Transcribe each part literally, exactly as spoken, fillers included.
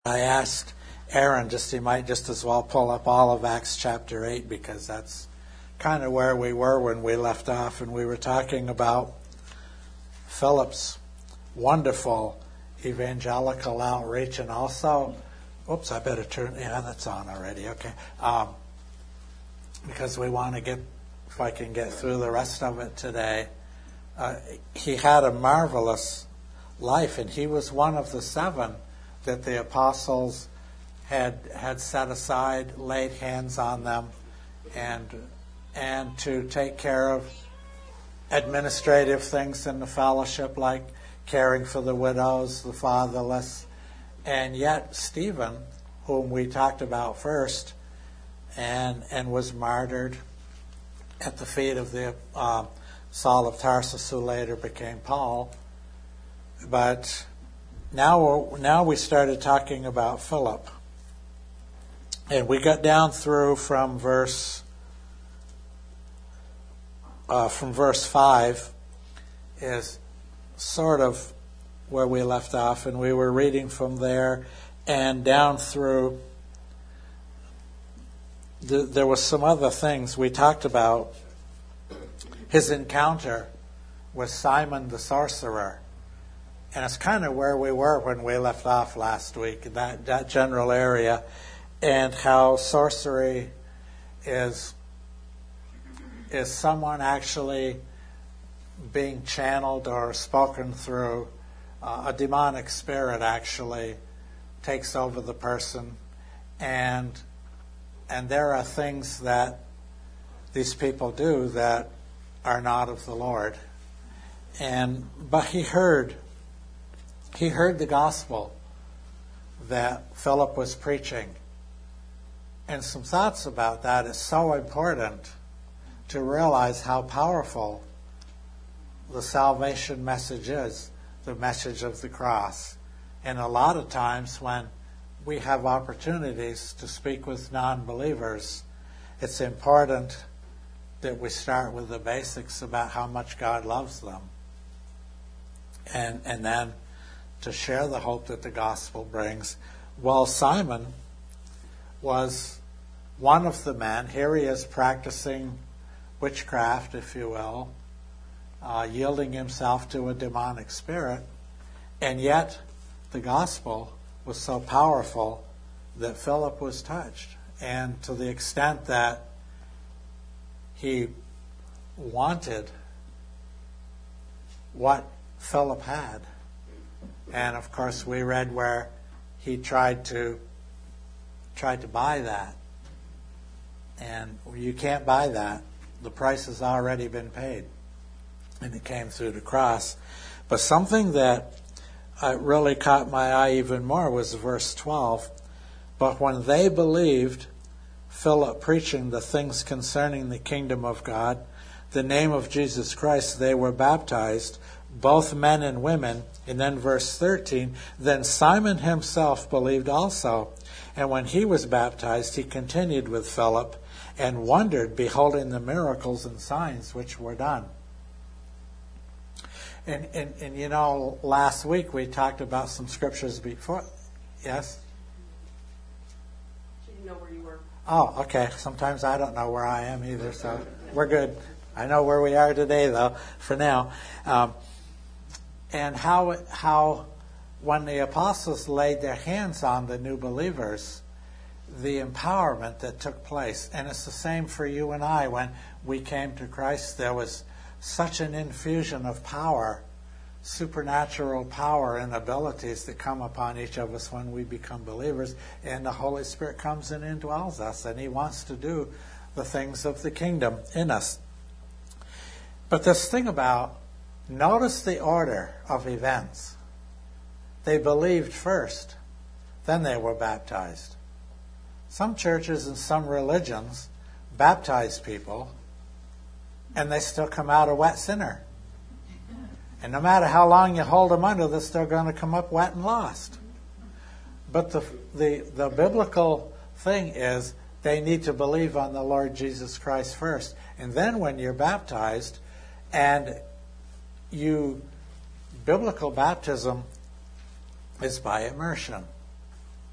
I asked Aaron just he might just as well pull up all of Acts chapter eight, because that's kind of where we were when we left off, and we were talking about Philip's wonderful evangelical outreach, and also, oops, I better turn, yeah, that's on already, okay, um, because we want to get, if I can get through the rest of it today. Uh, he had a marvelous life, and he was one of the seven that the apostles had had set aside, laid hands on them, and and to take care of administrative things in the fellowship, like caring for the widows, the fatherless. And yet Stephen, whom we talked about first, and and was martyred at the feet of the uh, Saul of Tarsus, who later became Paul. But now, now we started talking about Philip. And we got down through from verse uh, from verse five is sort of where we left off, and we were reading from there and down through. The, there was some other things we talked about. His encounter with Simon the sorcerer. And it's kind of where we were when we left off last week, that, that general area, and how sorcery is is someone actually being channeled or spoken through. Uh, a demonic spirit actually takes over the person, and and there are things that these people do that are not of the Lord. And but he heard. He heard the gospel that Philip was preaching. And some thoughts about that. It's so important to realize how powerful the salvation message is, the message of the cross. And a lot of times when we have opportunities to speak with non-believers, it's important that we start with the basics about how much God loves them. And, and then to share the hope that the gospel brings. Well, Simon was one of the men. Here he is practicing witchcraft, if you will, uh, yielding himself to a demonic spirit. And yet the gospel was so powerful that Philip was touched. And to the extent that he wanted what Philip had. And of course, we read where he tried to tried to buy that, and you can't buy that. The price has already been paid, and it came through the cross. But something that uh, really caught my eye even more was verse twelve. But when they believed Philip preaching the things concerning the kingdom of God, the name of Jesus Christ, they were baptized, both men and women. And then verse thirteen, then Simon himself believed also. And when he was baptized, he continued with Philip and wondered, beholding the miracles and signs which were done. And, and, and you know, last week we talked about some scriptures before. Yes? She didn't know where you were. Oh, okay. Sometimes I don't know where I am either, so we're good. I know where we are today, though, for now. Um, and how how when the apostles laid their hands on the new believers, the empowerment that took place. And it's the same for you and I. When we came to Christ, there was such an infusion of power, supernatural power and abilities that come upon each of us when we become believers. And the Holy Spirit comes in and dwells us, and he wants to do the things of the kingdom in us. But this thing about, notice the order of events. They believed first, then they were baptized. Some churches and some religions baptize people, and they still come out a wet sinner. And no matter how long you hold them under, they're still going to come up wet and lost. But the the, the biblical thing is they need to believe on the Lord Jesus Christ first. And then when you're baptized, and you, biblical baptism is by immersion.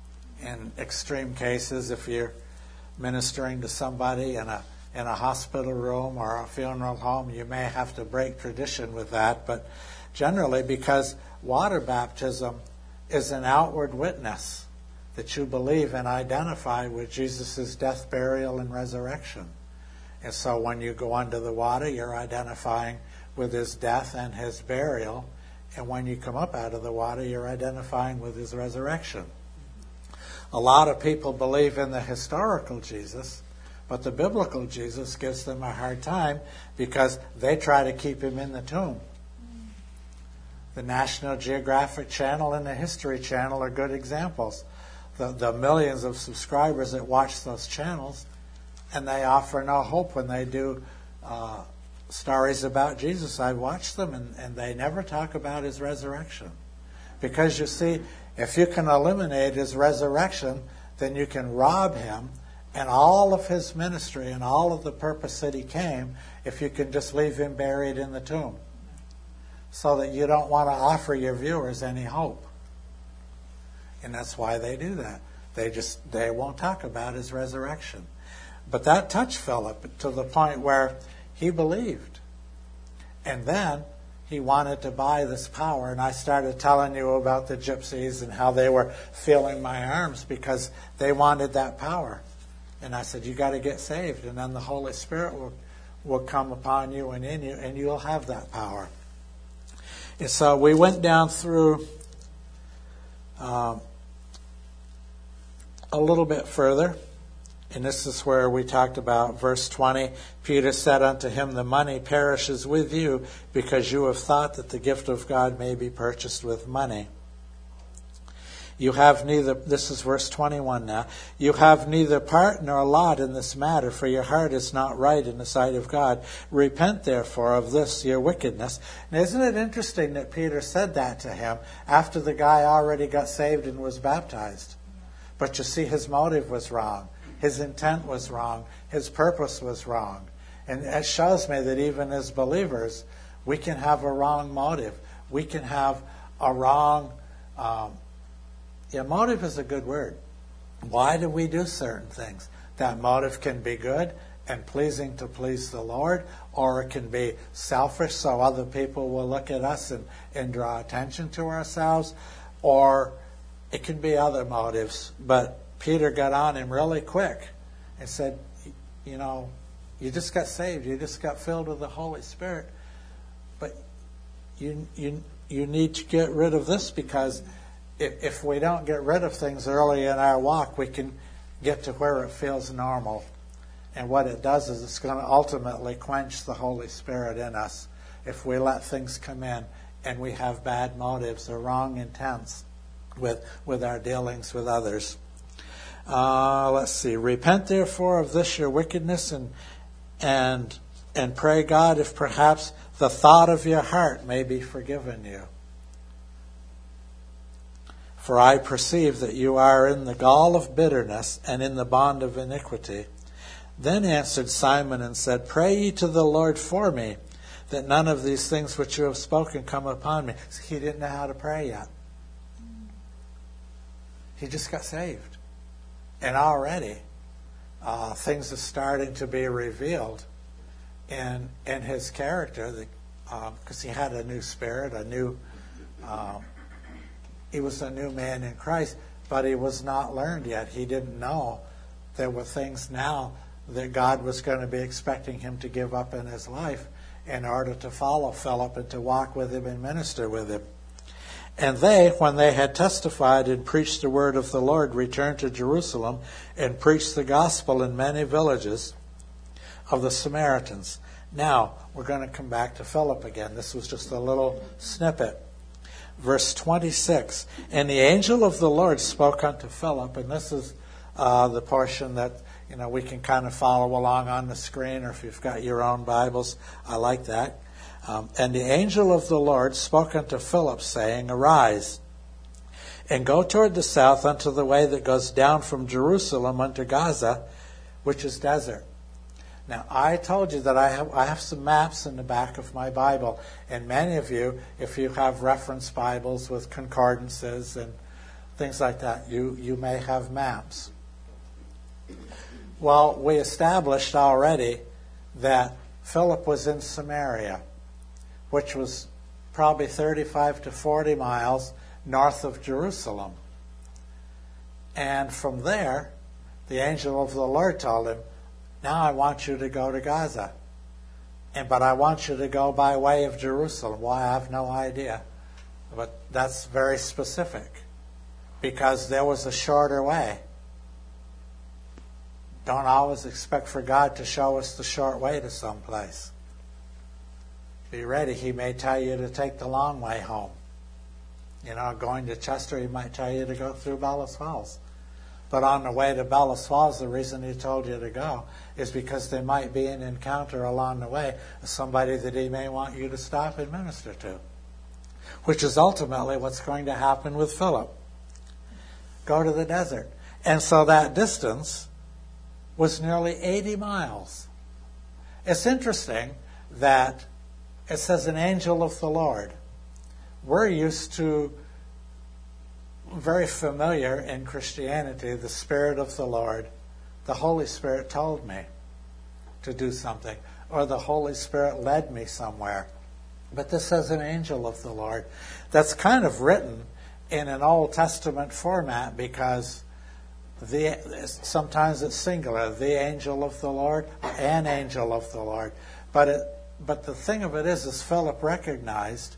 in extreme cases, if you're ministering to somebody in a in a hospital room or a funeral home, you may have to break tradition with that. But generally, because water baptism is an outward witness that you believe and identify with Jesus' death, burial, and resurrection. And so when you go under the water, you're identifying with his death and his burial. And when you come up out of the water, you're identifying with his resurrection. A lot of people believe in the historical Jesus, but the biblical Jesus gives them a hard time because they try to keep him in the tomb. The National Geographic Channel and the History Channel are good examples. The, the millions of subscribers that watch those channels, and they offer no hope when they do uh, stories about Jesus. I watch them, and, and they never talk about his resurrection. Because you see, if you can eliminate his resurrection, then you can rob him and all of his ministry and all of the purpose that he came, if you can just leave him buried in the tomb. So that you don't want to offer your viewers any hope. And that's why they do that. They just they won't talk about his resurrection. But that touched Philip to the point where he believed. And then he wanted to buy this power. And I started telling you about the gypsies and how they were feeling my arms because they wanted that power. And I said, you got to get saved. And then the Holy Spirit will, will come upon you and in you, and you'll have that power. And so we went down through um, a little bit further. And this is where we talked about verse twenty. Peter said unto him, the money perishes with you, because you have thought that the gift of God may be purchased with money. You have neither, this is verse twenty-one now, you have neither part nor lot in this matter, for your heart is not right in the sight of God. Repent therefore of this your wickedness. Now, isn't it interesting that Peter said that to him after the guy already got saved and was baptized? But you see, his motive was wrong. His intent was wrong. His purpose was wrong. And it shows me that even as believers, we can have a wrong motive. We can have a wrong... Um, yeah, motive is a good word. Why do we do certain things? That motive can be good and pleasing to please the Lord, or it can be selfish so other people will look at us and, and draw attention to ourselves, or it can be other motives. But Peter got on him really quick and said, you know, you just got saved, you just got filled with the Holy Spirit, but you you you need to get rid of this, because if, if we don't get rid of things early in our walk, we can get to where it feels normal. And what it does is it's going to ultimately quench the Holy Spirit in us if we let things come in and we have bad motives or wrong intents with with our dealings with others. Uh, let's see. Repent therefore of this your wickedness, and and and pray God if perhaps the thought of your heart may be forgiven you. For I perceive that you are in the gall of bitterness and in the bond of iniquity. Then answered Simon and said, Pray ye to the Lord for me, that none of these things which you have spoken come upon me. So he didn't know how to pray yet. He just got saved. And already uh, things are starting to be revealed in in his character, because uh, he had a new spirit, a new... Uh, he was a new man in Christ, but he was not learned yet. He didn't know there were things now that God was going to be expecting him to give up in his life in order to follow Philip and to walk with him and minister with him. And they, when they had testified and preached the word of the Lord, returned to Jerusalem and preached the gospel in many villages of the Samaritans. Now, we're going to come back to Philip again. This was just a little snippet. Verse twenty-six, and the angel of the Lord spoke unto Philip, and this is uh, the portion that you know we can kind of follow along on the screen, or if you've got your own Bibles, I like that. Um, and the angel of the Lord spoke unto Philip, saying, Arise, and go toward the south unto the way that goes down from Jerusalem unto Gaza, which is desert. Now, I told you that I have I have some maps in the back of my Bible, and many of you, if you have reference Bibles with concordances and things like that. You, you may have maps. Well, we established already that Philip was in Samaria, which was probably thirty-five to forty miles north of Jerusalem. And from there, the angel of the Lord told him, now I want you to go to Gaza. And but I want you to go by way of Jerusalem. Why, I have no idea. But that's very specific, because there was a shorter way. Don't always expect for God to show us the short way to someplace. Be ready. He may tell you to take the long way home. You know, going to Chester, he might tell you to go through Bellows Falls. But on the way to Bellows Falls, the reason he told you to go is because there might be an encounter along the way with somebody that he may want you to stop and minister to, which is ultimately what's going to happen with Philip. Go to the desert. And so that distance was nearly eighty miles. It's interesting that it says an angel of the Lord. We're used to, very familiar in Christianity, the Spirit of the Lord. The Holy Spirit told me to do something, or the Holy Spirit led me somewhere. But this says an angel of the Lord. That's kind of written in an Old Testament format, because the sometimes it's singular, the angel of the Lord, an angel of the Lord. But it, but the thing of it is, is Philip recognized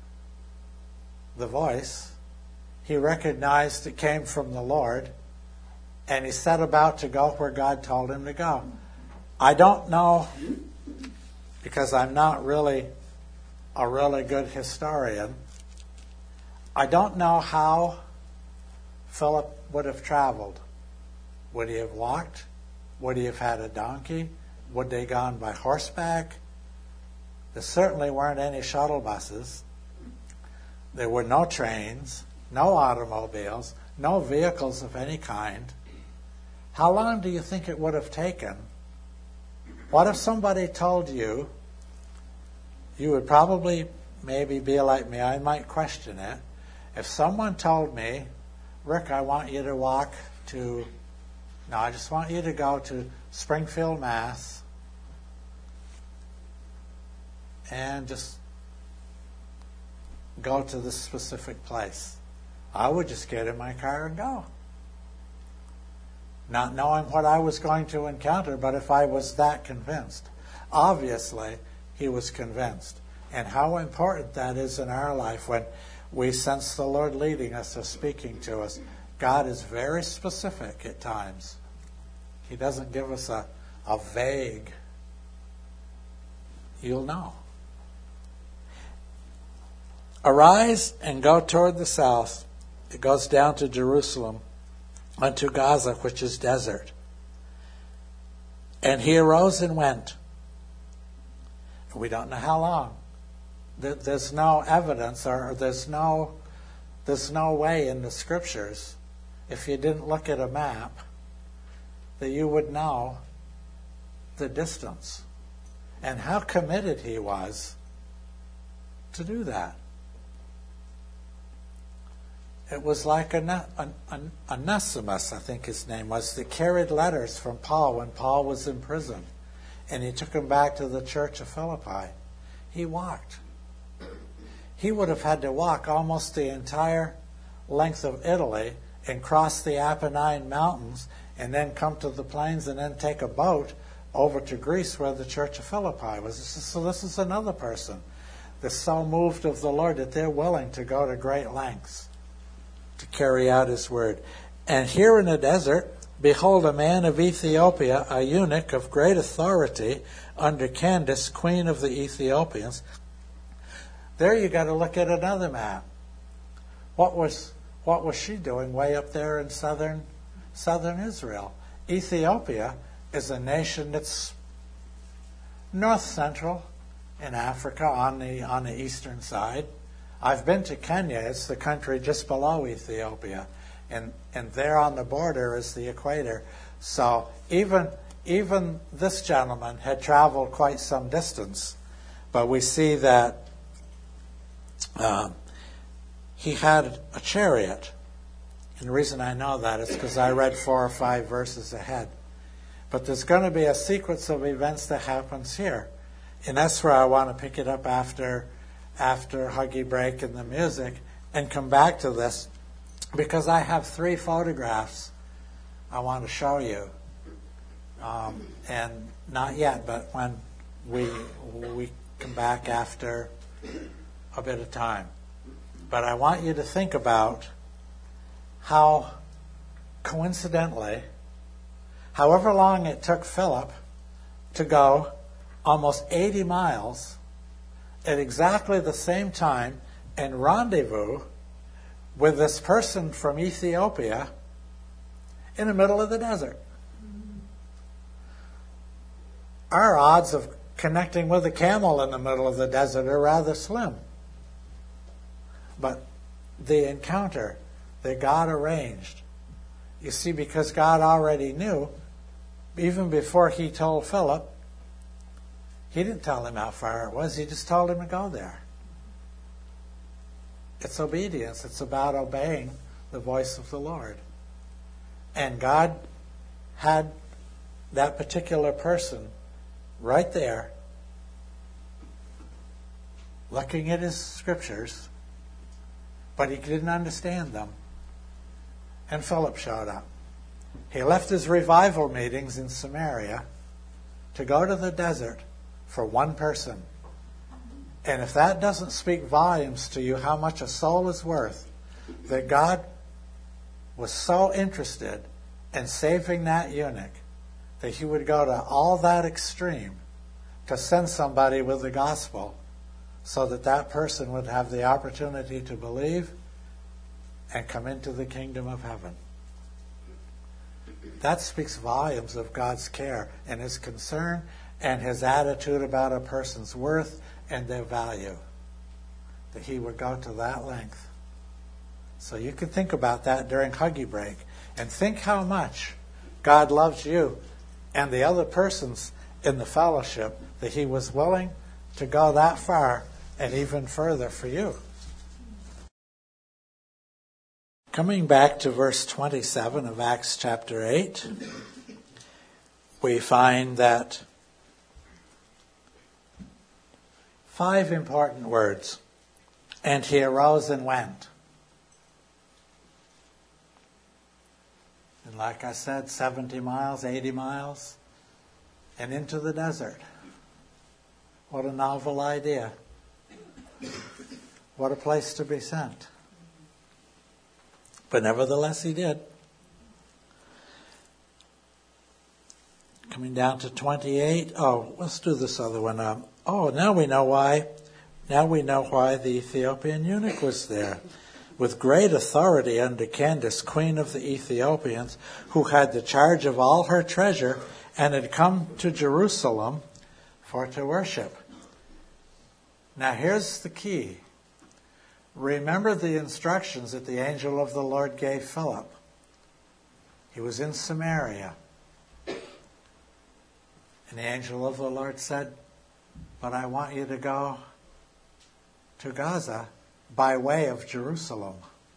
the voice. He recognized it came from the Lord, and he set about to go where God told him to go. I don't know, because I'm not really a really good historian, I don't know how Philip would have traveled. Would he have walked? Would he have had a donkey? Would they have gone by horseback? There certainly weren't any shuttle buses. There were no trains, no automobiles, no vehicles of any kind. How long do you think it would have taken? What if somebody told you, you would probably maybe be like me, I might question it. If someone told me, Rick, I want you to walk to, no, I just want you to go to Springfield, Mass, and just go to this specific place. I would just get in my car and go. Not knowing what I was going to encounter, but if I was that convinced. Obviously, he was convinced. And how important that is in our life when we sense the Lord leading us or speaking to us. God is very specific at times. He doesn't give us a, a vague, you'll know. Arise and go toward the south. It goes down to Jerusalem, unto Gaza, which is desert. And he arose and went. We don't know how long. There's no evidence, or there's no there's no way in the scriptures, if you didn't look at a map, that you would know the distance and how committed he was to do that. It was like Onesimus, I think his name was, that carried letters from Paul when Paul was in prison, and he took him back to the church of Philippi. He walked. He would have had to walk almost the entire length of Italy and cross the Apennine Mountains and then come to the plains and then take a boat over to Greece where the church of Philippi was. So this is another person that's so moved of the Lord that they're willing to go to great lengths to carry out his word. And here in the desert, behold, a man of Ethiopia, a eunuch of great authority under Candace, queen of the Ethiopians. There you got to look at another map. What was what was she doing way up there in southern southern Israel? Ethiopia is a nation that's north central in Africa on the on the eastern side. I've been to Kenya. It's the country just below Ethiopia, and and there on the border is the equator. So even even this gentleman had traveled quite some distance, but we see that uh, he had a chariot, And the reason I know that is because I read four or five verses ahead. But there's going to be a sequence of events that happens here. And that's where I want to pick it up after, after Huggy Break and the music and come back to this, because I have three photographs I want to show you. Um, and not yet, but when we we come back after a bit of time. But I want you to think about how, coincidentally, however long it took Philip to go almost eighty miles at exactly the same time and rendezvous with this person from Ethiopia in the middle of the desert. Our odds of connecting with a camel in the middle of the desert are rather slim. But the encounter that God arranged, you see, because God already knew, even before he told Philip, he didn't tell him how far it was, he just told him to go there. It's obedience. It's about obeying the voice of the Lord. And God had that particular person right there, looking at his scriptures, but he didn't understand them. And Philip showed up. He left his revival meetings in Samaria to go to the desert for one person. And if that doesn't speak volumes to you how much a soul is worth, that God was so interested in saving that eunuch that he would go to all that extreme to send somebody with the gospel so that that person would have the opportunity to believe and come into the kingdom of heaven. That speaks volumes of God's care and his concern and his attitude about a person's worth and their value, that he would go to that length. So you can think about that during Huggy Break and think how much God loves you and the other persons in the fellowship, that he was willing to go that far and even further for you. Coming back to verse twenty-seven of Acts chapter eight, we find that five important words. And he arose and went. And like I said, seventy miles, eighty miles, and into the desert. What a novel idea. What a place to be sent. But nevertheless, he did. Coming down to twenty-eight. Oh, let's do this other one. Um, oh, now we know why. Now we know why the Ethiopian eunuch was there. With great authority under Candace, queen of the Ethiopians, who had the charge of all her treasure and had come to Jerusalem for to worship. Now here's the key. Remember the instructions that the angel of the Lord gave Philip. He was in Samaria. And the angel of the Lord said, but I want you to go to Gaza by way of Jerusalem.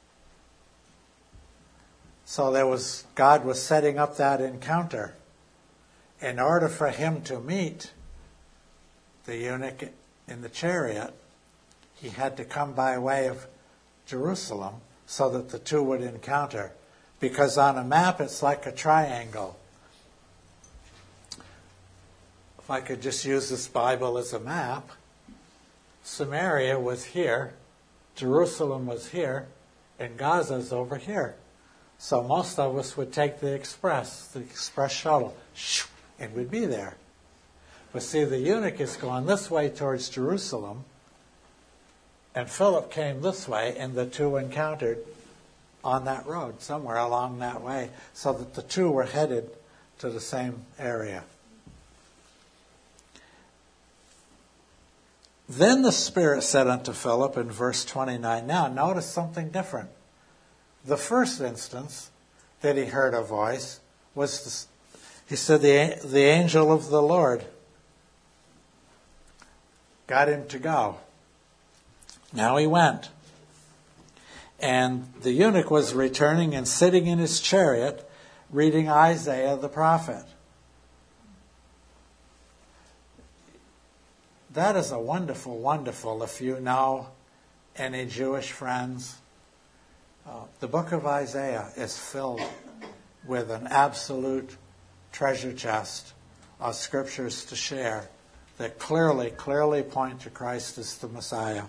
So there was, God was setting up that encounter. In order for him to meet the eunuch in the chariot, he had to come by way of Jerusalem so that the two would encounter. Because on a map it's like a triangle. If I could just use this Bible as a map, Samaria was here, Jerusalem was here, and Gaza's over here. So most of us would take the express, the express shuttle, and we'd be there. But see, the eunuch is going this way towards Jerusalem, and Philip came this way, and the two encountered on that road, somewhere along that way, so that the two were headed to the same area. Then the Spirit said unto Philip in verse twenty-nine. Now, notice something different. The first instance that he heard a voice was, the, he said, the, the angel of the Lord got him to go. Now he went. And the eunuch was returning and sitting in his chariot, reading Isaiah the prophet. That is a wonderful, wonderful, if you know any Jewish friends. Uh, the book of Isaiah is filled with an absolute treasure chest of scriptures to share that clearly, clearly point to Christ as the Messiah.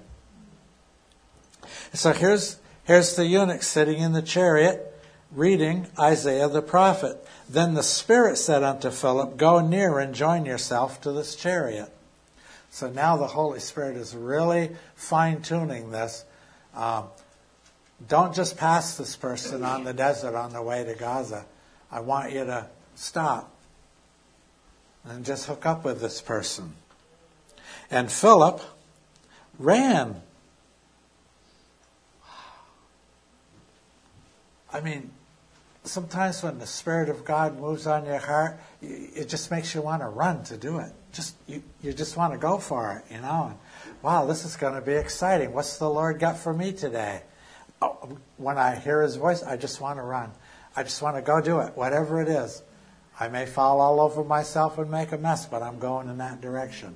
So here's, here's the eunuch sitting in the chariot, reading Isaiah the prophet. Then the Spirit said unto Philip, go near and join yourself to this chariot. So now the Holy Spirit is really fine-tuning this. Um, don't just pass this person on the desert on the way to Gaza. I want you to stop and just hook up with this person. And Philip ran. I mean, sometimes when the Spirit of God moves on your heart, it just makes you want to run to do it. Just you, you just want to go for it, you know. And, wow, this is going to be exciting. What's the Lord got for me today? Oh, when I hear His voice, I just want to run. I just want to go do it, whatever it is. I may fall all over myself and make a mess, but I'm going in that direction.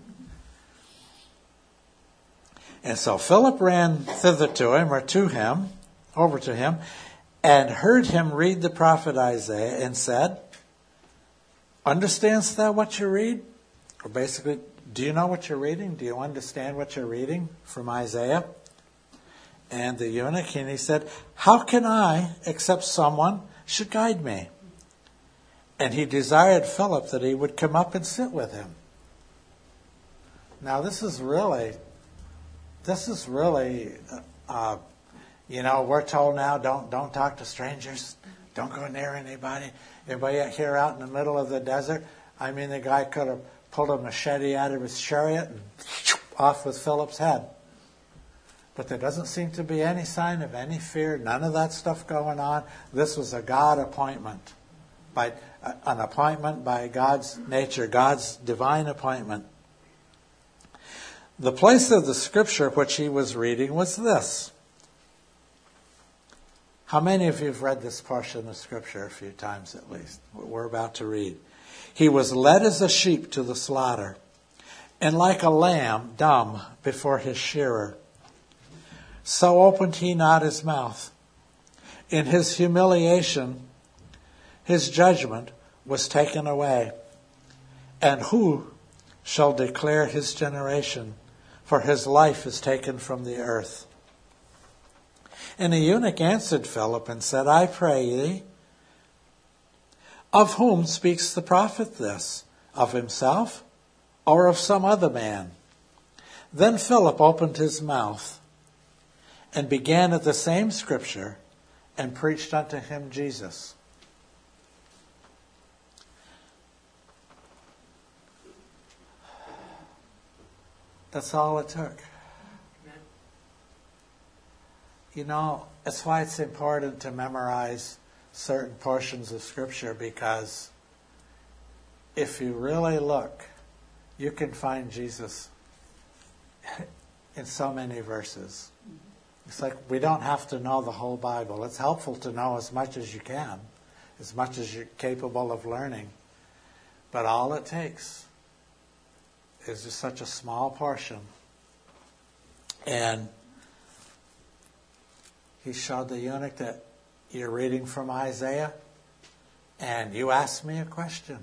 And so Philip ran thither to him, or to him, over to him, and heard him read the prophet Isaiah, and said, understands thou what you read? Or basically, do you know what you're reading? Do you understand what you're reading from Isaiah? And the eunuch, and he said, how can I, except someone should guide me? And he desired Philip that he would come up and sit with him. Now this is really, this is really, uh, you know, we're told now, don't don't talk to strangers, don't go near anybody. Anybody here out in the middle of the desert? I mean, the guy could have pulled a machete out of his chariot and off with Philip's head. But there doesn't seem to be any sign of any fear, none of that stuff going on. This was a God appointment, by an appointment by God's nature, God's divine appointment. The place of the scripture which he was reading was this. How many of you have read this portion of scripture a few times at least? What we're about to read. He was led as a sheep to the slaughter, and like a lamb dumb before his shearer. So opened he not his mouth. In his humiliation, his judgment was taken away. And who shall declare his generation? For his life is taken from the earth. And the eunuch answered Philip and said, I pray thee, of whom speaks the prophet this? Of himself or of some other man? Then Philip opened his mouth and began at the same scripture and preached unto him Jesus. That's all it took. You know, that's why it's important to memorize certain portions of Scripture, because if you really look, you can find Jesus in so many verses. It's like we don't have to know the whole Bible. It's helpful to know as much as you can, as much as you're capable of learning. But all it takes is just such a small portion. And he showed the eunuch that you're reading from Isaiah, and you asked me a question.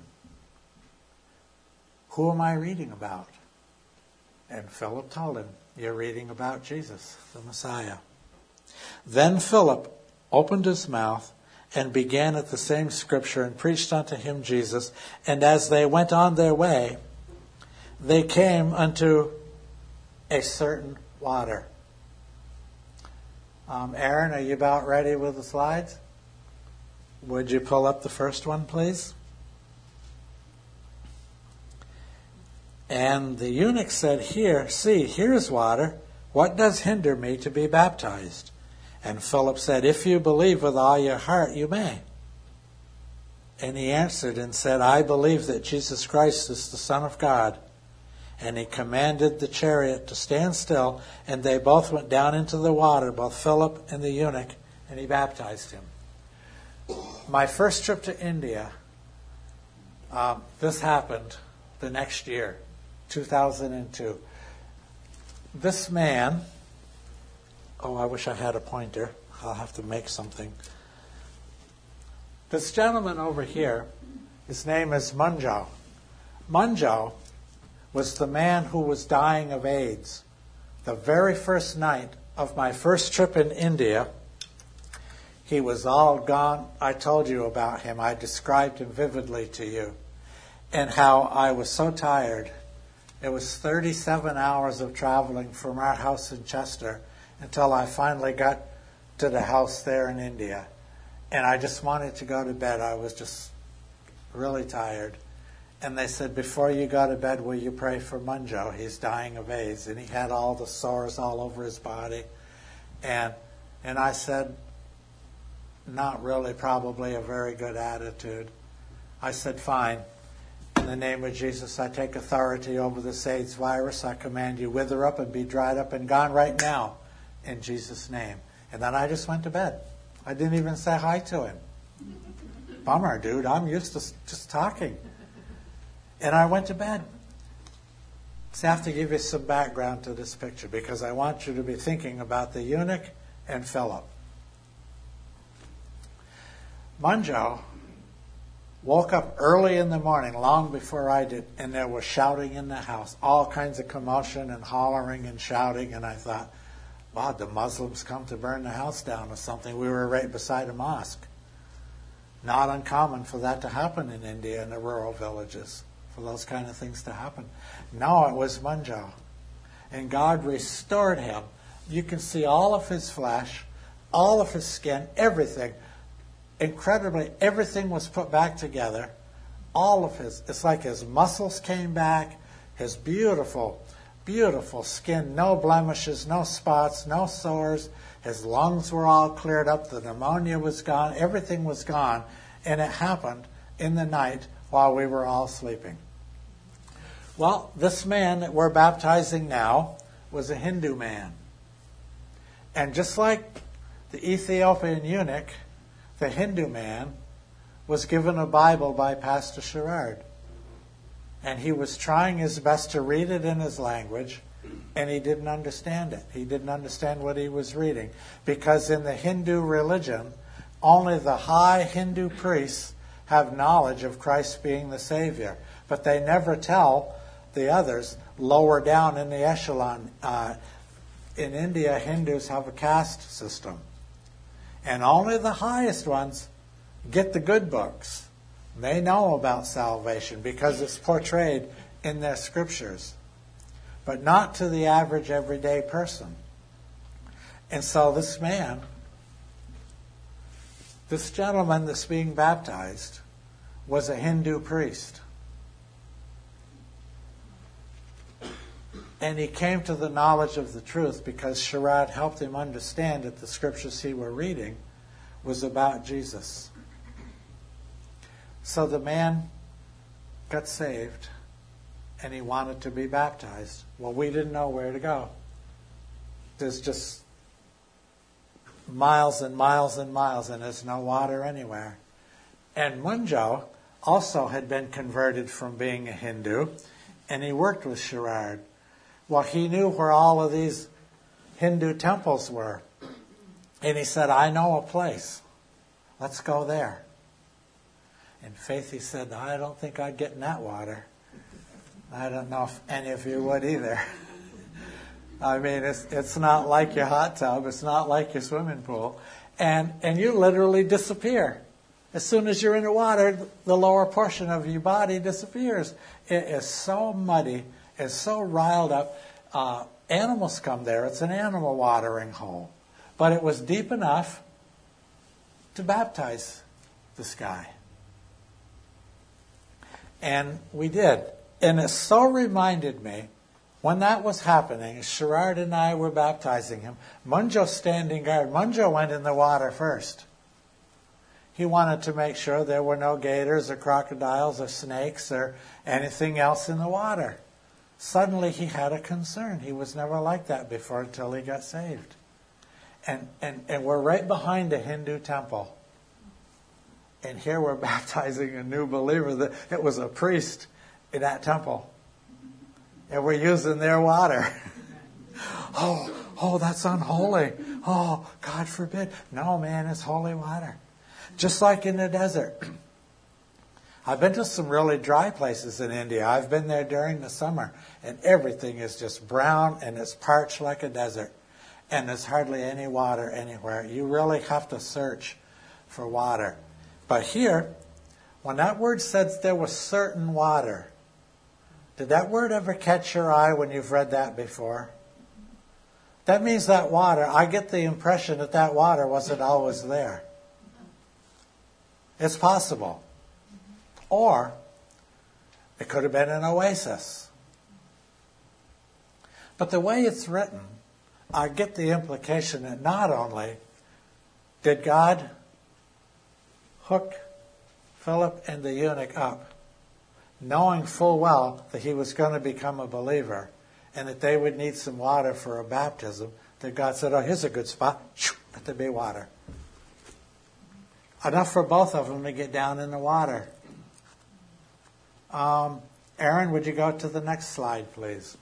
Who am I reading about? And Philip told him, you're reading about Jesus, the Messiah. Then Philip opened his mouth and began at the same scripture and preached unto him Jesus. And as they went on their way, they came unto a certain water. Um, Aaron, are you about ready with the slides? Would you pull up the first one, please? And the eunuch said, Here, see, here is water. What does hinder me to be baptized? And Philip said, If you believe with all your heart, you may. And he answered and said, I believe that Jesus Christ is the Son of God. And he commanded the chariot to stand still, and they both went down into the water, both Philip and the eunuch, and he baptized him. My first trip to India, um, this happened the next year, two thousand two. This man, oh, I wish I had a pointer. I'll have to make something. This gentleman over here, his name is Munjo. Munjo was the man who was dying of AIDS. The very first night of my first trip in India, he was all gone. I told you about him. I described him vividly to you. And how I was so tired. It was thirty-seven hours of traveling from our house in Chester until I finally got to the house there in India. And I just wanted to go to bed. I was just really tired. And they said, before you go to bed, will you pray for Munjo? He's dying of AIDS. And he had all the sores all over his body. And and I said, not really, probably a very good attitude. I said, fine. In the name of Jesus, I take authority over this AIDS virus. I command you, wither up and be dried up and gone right now in Jesus' name. And then I just went to bed. I didn't even say hi to him. Bummer, dude. I'm used to just talking. And I went to bed. So I have to give you some background to this picture because I want you to be thinking about the eunuch and Philip. Munjo woke up early in the morning, long before I did, and there was shouting in the house, all kinds of commotion and hollering and shouting. And I thought, wow, the Muslims come to burn the house down or something. We were right beside a mosque. Not uncommon for that to happen in India in the rural villages, for those kind of things to happen. No, it was Munjo. And God restored him. You can see all of his flesh, all of his skin, everything. Incredibly, everything was put back together. All of his, it's like his muscles came back, his beautiful, beautiful skin, no blemishes, no spots, no sores. His lungs were all cleared up, the pneumonia was gone, everything was gone. And it happened in the night while we were all sleeping. Well, this man that we're baptizing now was a Hindu man. And just like the Ethiopian eunuch, the Hindu man was given a Bible by Pastor Sherrard. And he was trying his best to read it in his language, and he didn't understand it. He didn't understand what he was reading. Because in the Hindu religion, only the high Hindu priests have knowledge of Christ being the Savior. But they never tell the others lower down in the echelon. Uh, in India, Hindus have a caste system. And only the highest ones get the good books. They know about salvation because it's portrayed in their scriptures. But not to the average everyday person. And so this man, this gentleman that's being baptized, was a Hindu priest. And he came to the knowledge of the truth because Sherrod helped him understand that the scriptures he were reading was about Jesus. So the man got saved and he wanted to be baptized. Well, we didn't know where to go. There's just miles and miles and miles and there's no water anywhere. And Munjo also had been converted from being a Hindu and he worked with Sherrard. Well, he knew where all of these Hindu temples were. And he said, I know a place. Let's go there. In faith, he said, I don't think I'd get in that water. I don't know if any of you would either. I mean, it's it's not like your hot tub. It's not like your swimming pool. And, and you literally disappear. As soon as you're in the water, the lower portion of your body disappears. It is so muddy. It's so riled up. Uh, animals come there. It's an animal watering hole. But it was deep enough to baptize this guy. And we did. And it so reminded me, when that was happening, Sherrard and I were baptizing him, Munjo standing guard. Munjo went in the water first. He wanted to make sure there were no gators or crocodiles or snakes or anything else in the water. suddenly he had a concern. He was never like that before until he got saved. And, and, and we're right behind a Hindu temple. And here we're baptizing a new believer. It was a priest in that temple. And we're using their water. oh, oh, that's unholy. Oh, God forbid. No, man, it's holy water. Just like in the desert. I've been to some really dry places in India. I've been there during the summer, and everything is just brown and it's parched like a desert. And there's hardly any water anywhere. You really have to search for water. But here, when that word says there was certain water, did that word ever catch your eye when you've read that before? That means that water, I get the impression that that water wasn't always there. It's possible. Or it could have been an oasis. But the way it's written, I get the implication that not only did God hook Philip and the eunuch up, knowing full well that he was going to become a believer and that they would need some water for a baptism, that God said, oh, here's a good spot. Let there be water. Enough for both of them to get down in the water. Um, Aaron, would you go to the next slide, please?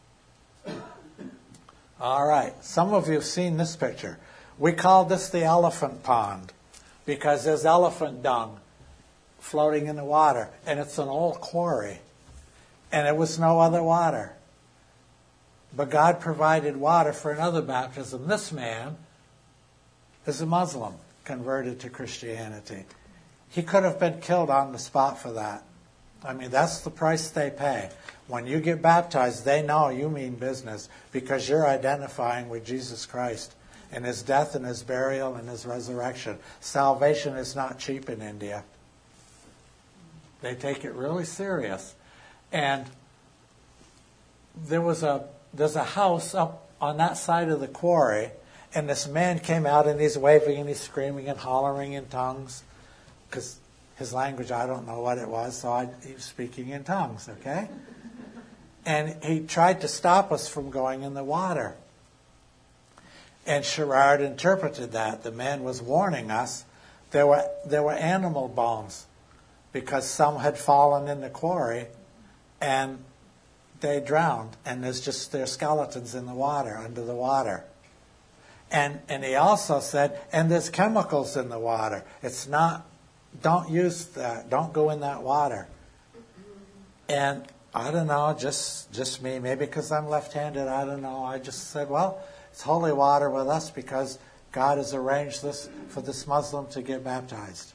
All right. Some of you have seen this picture. We call this the elephant pond because there's elephant dung floating in the water, and it's an old quarry, and there was no other water. But God provided water for another baptism. This man is a Muslim converted to Christianity. He could have been killed on the spot for that. I mean, that's the price they pay. When you get baptized, they know you mean business because you're identifying with Jesus Christ and his death and his burial and his resurrection. Salvation is not cheap in India. They take it really serious. And there was a there's a house up on that side of the quarry, and this man came out and he's waving and he's screaming and hollering in tongues because his language, I don't know what it was, so I, he was speaking in tongues, okay? And he tried to stop us from going in the water. And Sherrard interpreted that. The man was warning us. There were there were animal bones because some had fallen in the quarry and they drowned. And there's just their skeletons in the water, under the water. And and he also said, and there's chemicals in the water. It's not, don't use that. Don't go in that water. And I don't know, just just me, maybe because I'm left-handed, I don't know. I just said, well, it's holy water with us because God has arranged this for this Muslim to get baptized.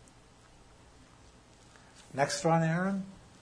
Next one, Aaron.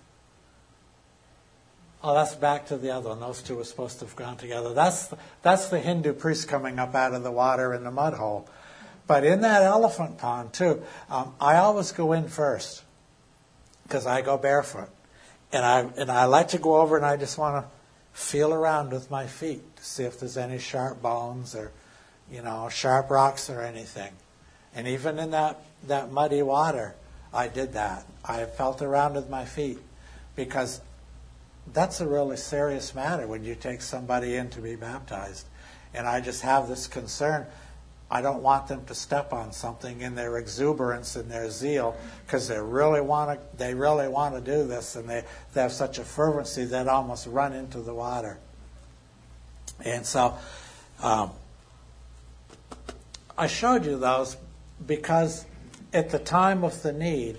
Oh, that's back to the other one. Those two were supposed to have gone together. That's the, that's the Hindu priest coming up out of the water in the mud hole. But in that elephant pond, too, um, I always go in first because I go barefoot. And I and I like to go over and I just want to feel around with my feet to see if there's any sharp bones or, you know, sharp rocks or anything. And even in that, that muddy water, I did that. I felt around with my feet because that's a really serious matter when you take somebody in to be baptized. And I just have this concern. I don't want them to step on something in their exuberance and their zeal because they really want to. They really want to do this, and they, they have such a fervency that almost run into the water. And so, um, I showed you those because at the time of the need,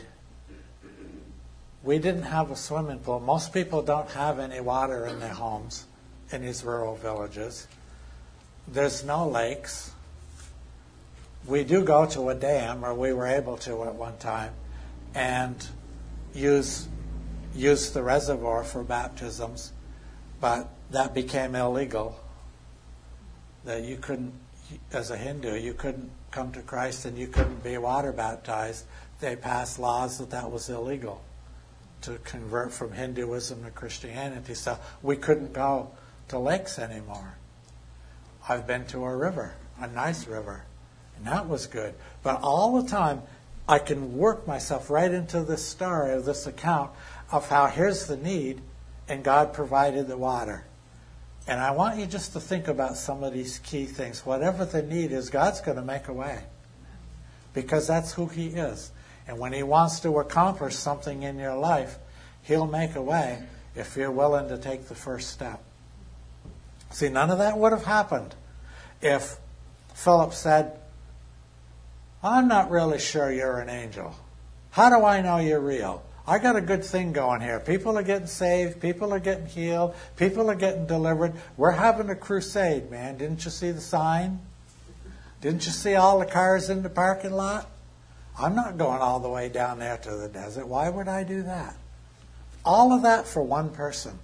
we didn't have a swimming pool. Most people don't have any water in their homes in these rural villages. There's no lakes. We do go to a dam, or we were able to at one time, and use use the reservoir for baptisms, but that became illegal. That you couldn't, as a Hindu, you couldn't come to Christ and you couldn't be water baptized. They passed laws that that was illegal to convert from Hinduism to Christianity. So we couldn't go to lakes anymore. I've been to a river, a nice river. And that was good. But all the time, I can work myself right into this story of this account of how here's the need, and God provided the water. And I want you just to think about some of these key things. Whatever the need is, God's going to make a way. Because that's who He is. And when He wants to accomplish something in your life, He'll make a way if you're willing to take the first step. See, none of that would have happened if Philip said, I'm not really sure you're an angel. How do I know you're real? I got a good thing going here. People are getting saved. People are getting healed. People are getting delivered. We're having a crusade, man. Didn't you see the sign? Didn't you see all the cars in the parking lot? I'm not going all the way down there to the desert. Why would I do that? All of that for one person.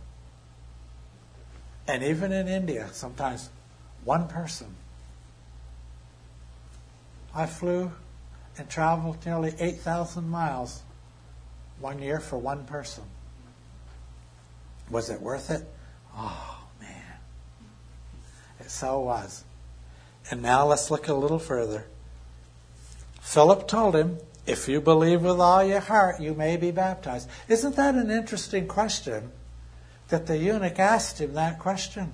And even in India, sometimes one person. I flew and traveled nearly eight thousand miles one year for one person. Was it worth it? Oh, man. It so was. And now let's look a little further. Philip told him, if you believe with all your heart, you may be baptized. Isn't that an interesting question that the eunuch asked him that question?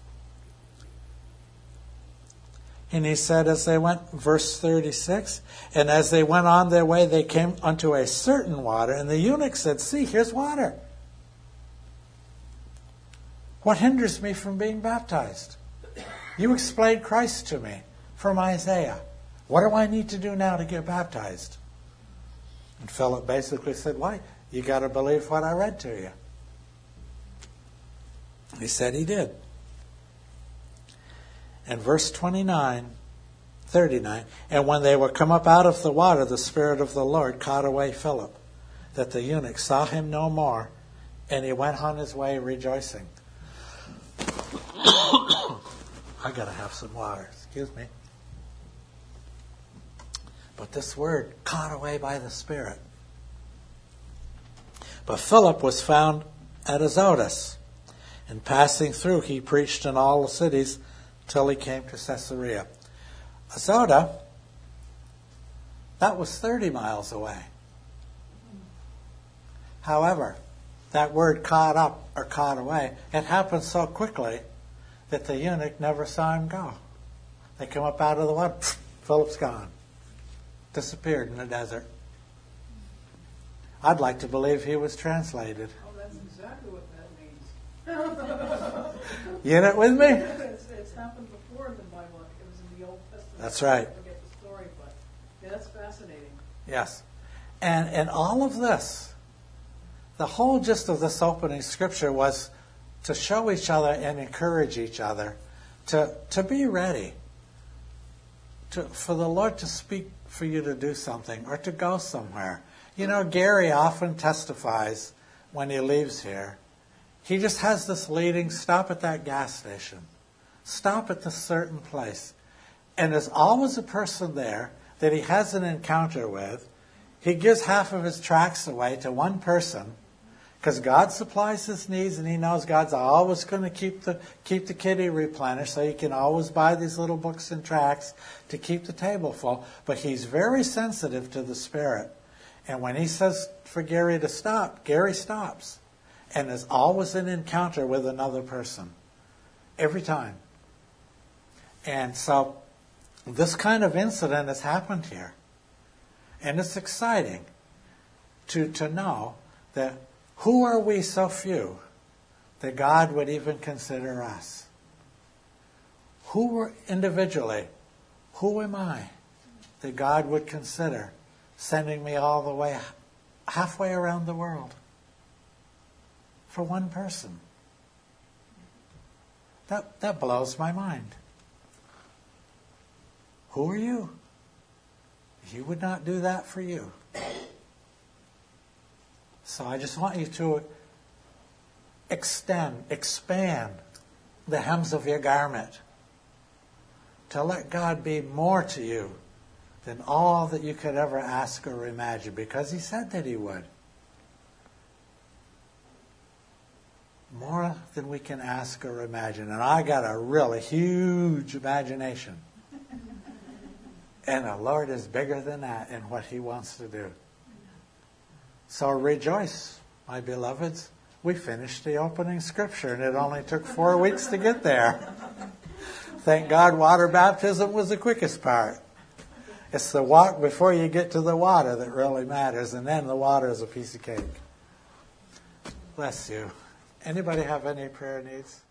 And he said, as they went, verse thirty-six, and as they went on their way, they came unto a certain water. And the eunuch said, see, here's water. What hinders me from being baptized? You explained Christ to me from Isaiah. What do I need to do now to get baptized? And Philip basically said, why? You got to believe what I read to you. He said he did. And verse twenty-nine, thirty-nine, and when they were come up out of the water, the Spirit of the Lord caught away Philip, that the eunuch saw him no more, and he went on his way rejoicing. I got to have some water, excuse me. But this word, caught away by the Spirit. But Philip was found at Azotus, and passing through, he preached in all the cities till he came to Caesarea. Azotus, that was thirty miles away. However, that word caught up or caught away, it happened so quickly that the eunuch never saw him go. They come up out of the water, Philip's gone. Disappeared in the desert. I'd like to believe he was translated. Oh, that's exactly what that means. You in it with me? It's, it's happened before in the Bible. It was in the Old Testament. That's right. I forget the story, but yeah, that's fascinating. Yes. And and all of this, the whole gist of this opening scripture was to show each other and encourage each other to to be ready. To, for the Lord to speak for you to do something or to go somewhere. You know, Gary often testifies when he leaves here. He just has this leading, stop at that gas station. Stop at this certain place. And there's always a person there that he has an encounter with. He gives half of his tracts away to one person because God supplies his needs, and he knows God's always going to keep the keep the kitty replenished, so you can always buy these little books and tracts to keep the table full. But he's very sensitive to the Spirit. And when he says for Gary to stop, Gary stops. And there's always an encounter with another person. Every time. And so this kind of incident has happened here. And it's exciting to, to know that who are we so few that God would even consider us? Who were individually, who am I that God would consider sending me all the way halfway around the world for one person? That, that blows my mind. Who are you? He would not do that for you. So I just want you to extend, expand the hems of your garment to let God be more to you than all that you could ever ask or imagine, because he said that he would. More than we can ask or imagine. And I got a really huge imagination. And the Lord is bigger than that in what he wants to do. So rejoice, my beloveds. We finished the opening scripture, and it only took four weeks to get there. Thank God water baptism was the quickest part. It's the walk before you get to the water that really matters, and then the water is a piece of cake. Bless you. Anybody have any prayer needs?